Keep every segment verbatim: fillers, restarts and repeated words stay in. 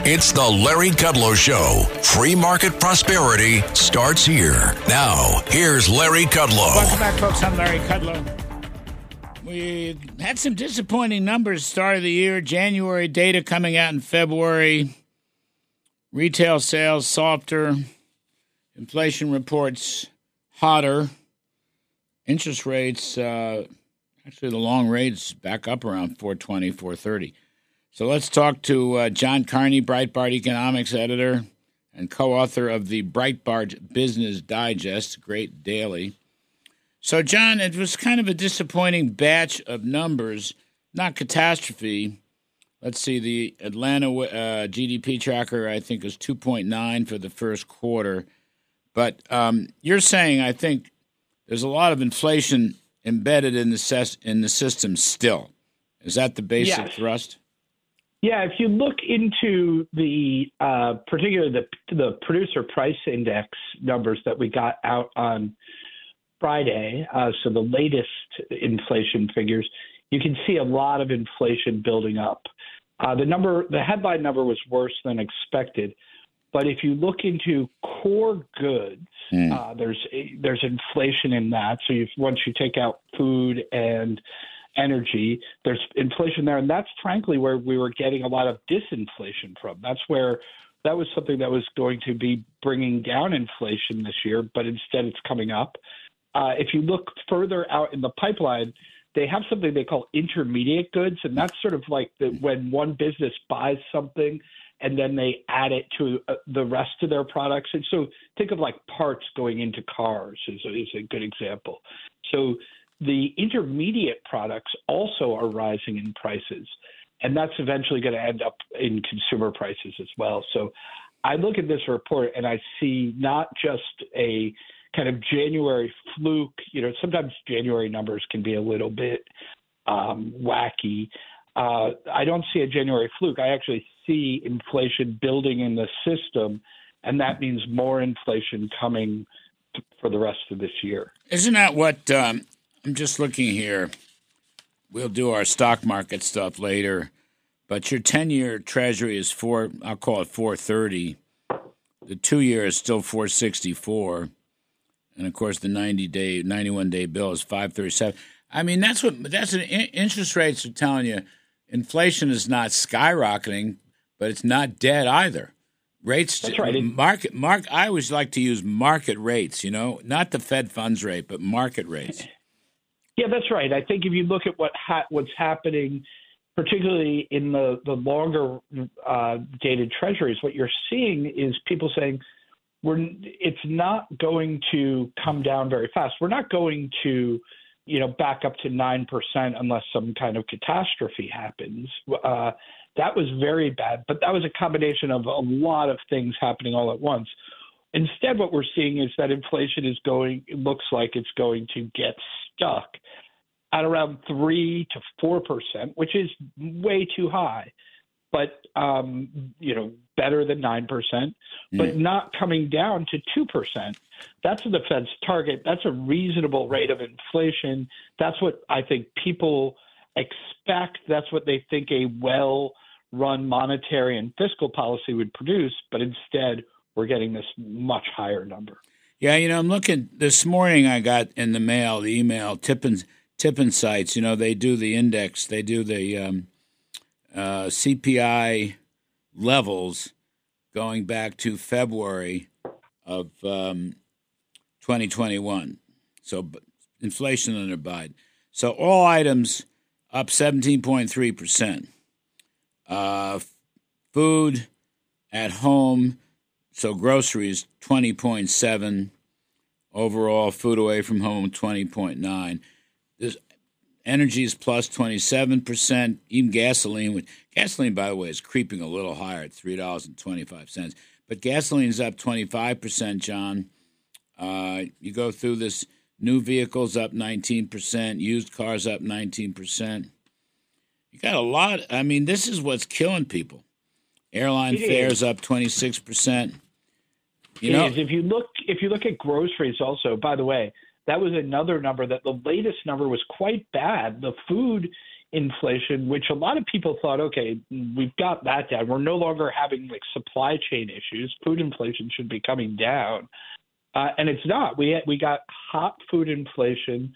It's the Larry Kudlow Show. Free market prosperity starts here. Now, here's Larry Kudlow. Welcome back, folks. I'm Larry Kudlow. We had some disappointing numbers start of the year. January data coming out in February. Retail sales softer. Inflation reports hotter. Interest rates, uh, actually the long rates back up around four twenty, four thirty. So let's talk to uh, John Carney, Breitbart economics editor and co-author of the Breitbart Business Digest, great daily. So, John, it was kind of a disappointing batch of numbers, not catastrophe. Let's see, the Atlanta uh, G D P tracker, I think, was two point nine for the first quarter. But um, you're saying, I think, there's a lot of inflation embedded in the ses- in the system still. Is that the basic yes. thrust? Yeah, if you look into the uh, particularly the the producer price index numbers that we got out on Friday, uh, so the latest inflation figures, you can see a lot of inflation building up. Uh, the number, the headline number was worse than expected, but if you look into core goods, mm. uh, there's there's inflation in that. So if, once you take out food and energy, there's inflation there, and that's frankly where we were getting a lot of disinflation from. That's where that was something that was going to be bringing down inflation this year, but instead it's coming up. Uh, if you look further out in the pipeline, they have something they call intermediate goods, and that's sort of like the, when one business buys something and then they add it to uh, the rest of their products. And so think of like parts going into cars is a, is a good example. So the intermediate products also are rising in prices, and that's eventually going to end up in consumer prices as well. So I look at this report and I see not just a kind of January fluke. You know, sometimes January numbers can be a little bit um, wacky. Uh, I don't see a January fluke. I actually see inflation building in the system, and that means more inflation coming t- for the rest of this year. Isn't that what um, I'm just looking here? We'll do our stock market stuff later, but your ten-year Treasury is four. I'll call it four thirty. The two-year is still four sixty-four. And, of course, the ninety-day, ninety-one-day bill is five thirty-seven. I mean, that's what that's an interest rates are telling you. Inflation is not skyrocketing, but it's not dead either. Rates, that's right. Market, mark. I always like to use market rates. You know, not the Fed funds rate, but market rates. Yeah, that's right. I think if you look at what ha- what's happening, particularly in the the longer uh, dated treasuries, what you're seeing is people saying, We're, it's not going to come down very fast. We're not going to, you know, back up to nine percent unless some kind of catastrophe happens. Uh, that was very bad, but that was a combination of a lot of things happening all at once. Instead, what we're seeing is that inflation is going, it looks like it's going to get stuck at around three to four percent, which is way too high. But, um, you know, better than nine percent, but mm. not coming down to two percent. That's the Fed's target. That's a reasonable rate of inflation. That's what I think people expect. That's what they think a well-run monetary and fiscal policy would produce. But instead, we're getting this much higher number. Yeah, you know, I'm looking this morning. I got in the mail, the email, Tippin, Tippin Sites. You know, they do the index. They do the um, uh, C P I levels going back to February of um, twenty twenty-one. So inflation under Biden. So all items up seventeen point three percent. Uh, food at home, so groceries twenty point seven. Overall, food away from home twenty point nine. This energy is plus twenty-seven percent. Even gasoline, which, gasoline, by the way, is creeping a little higher at three dollars and twenty-five cents. But gasoline is up twenty-five percent, John. Uh, you go through this, new vehicles up nineteen percent, used cars up nineteen percent. You got a lot. I mean, this is what's killing people. Airline it fares is. up twenty-six percent. You it know, is. If you look, if you look at groceries also, by the way, that was another number that the latest number was quite bad. The food inflation, which a lot of people thought, okay, we've got that down. We're no longer having like supply chain issues. Food inflation should be coming down. Uh, and it's not. We we got hot food inflation,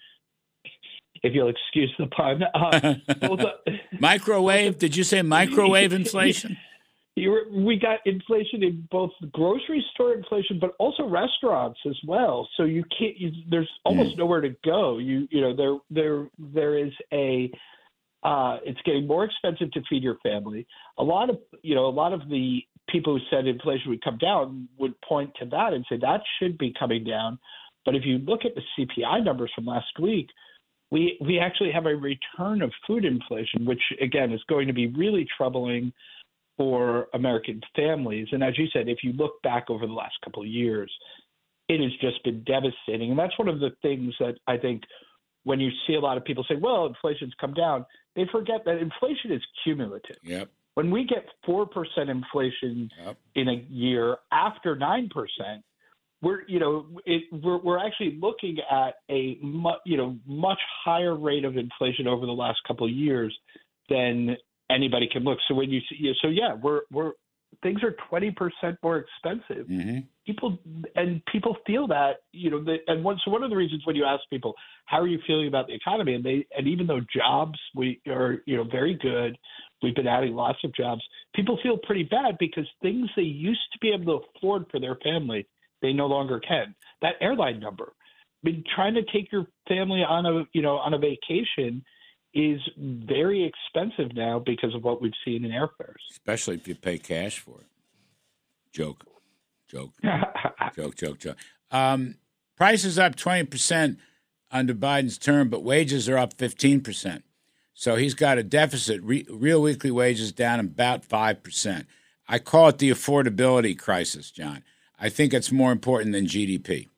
if you'll excuse the pun. Uh, both, microwave? Did you say microwave inflation? You were, we got inflation in both grocery store inflation, but also restaurants as well. So you can't. You, there's almost mm. nowhere to go. You you know there there there is a. Uh, it's getting more expensive to feed your family. A lot of you know a lot of the people who said inflation would come down would point to that and say that should be coming down. But if you look at the C P I numbers from last week, we we actually have a return of food inflation, which again is going to be really troubling for American families. And as you said, if you look back over the last couple of years, it has just been devastating. And that's one of the things that I think when you see a lot of people say, well, inflation's come down, they forget that inflation is cumulative. Yep. When we get four percent inflation yep. in a year after nine percent, we're, you know, it, we're, we're actually looking at a mu- you know, much higher rate of inflation over the last couple of years than anybody can look. So when you see, so yeah, we're we're things are twenty percent more expensive. Mm-hmm. People and people feel that, you know. The, and one, so one of the reasons when you ask people how are you feeling about the economy, and they and even though jobs we are you know very good, we've been adding lots of jobs. People feel pretty bad because things they used to be able to afford for their family, they no longer can. That airline number, I mean, trying to take your family on a you know on a vacation is very expensive now because of what we've seen in airfares. Especially if you pay cash for it. Joke, joke, joke, joke, joke. Um, prices up twenty percent under Biden's term, but wages are up fifteen percent. So he's got a deficit. Re- real weekly wages down about five percent. I call it the affordability crisis, John. I think it's more important than G D P.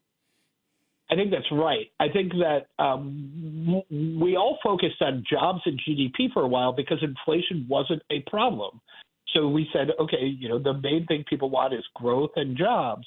I think that's right. I think that um, we all focused on jobs and G D P for a while because inflation wasn't a problem. So we said, okay, you know, the main thing people want is growth and jobs.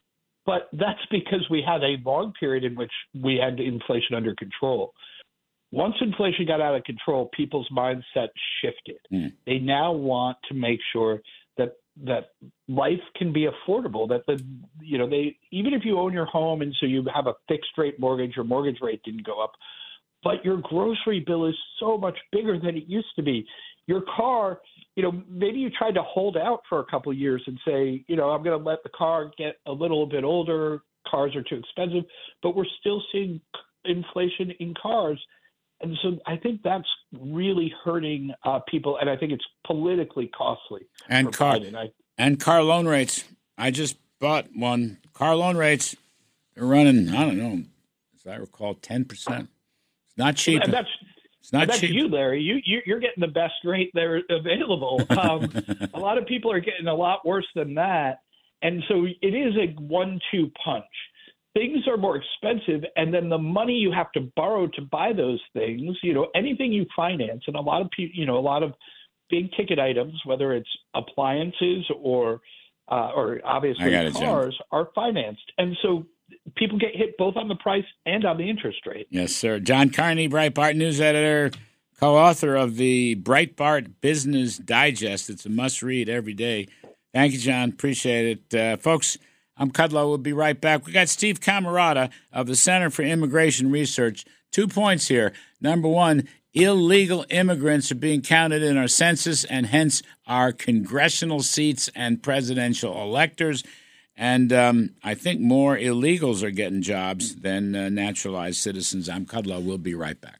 But that's because we had a long period in which we had inflation under control. Once inflation got out of control, people's mindset shifted. Mm. They now want to make sure that that life can be affordable, that the, you know, they, even if you own your home and so you have a fixed rate mortgage, your mortgage rate didn't go up, but your grocery bill is so much bigger than it used to be. Your car, you know, maybe you tried to hold out for a couple of years and say, you know, I'm going to let the car get a little bit older. Cars are too expensive, but we're still seeing inflation in cars. And so I think that's really hurting uh, people, and I think it's politically costly. And car I, and car loan rates. I just bought one. Car loan rates are running, I don't know, as I recall, ten percent. It's not cheap. And that's it's not that's cheap. you, Larry. You, you, you're getting the best rate there available. Um, a lot of people are getting a lot worse than that. And so it is a one two punch. Things are more expensive, and then the money you have to borrow to buy those things, you know, anything you finance, and a lot of people, you know, a lot of big ticket items, whether it's appliances or, uh, or obviously cars, jump. are financed. And so people get hit both on the price and on the interest rate. Yes, sir. John Carney, Breitbart news editor, co-author of the Breitbart Business Digest. It's a must-read every day. Thank you, John. Appreciate it. Uh, folks, I'm Kudlow. We'll be right back. We got Steve Camarata of the Center for Immigration Research. Two points here. Number one, illegal immigrants are being counted in our census and hence our congressional seats and presidential electors. And um, I think more illegals are getting jobs than uh, naturalized citizens. I'm Kudlow. We'll be right back.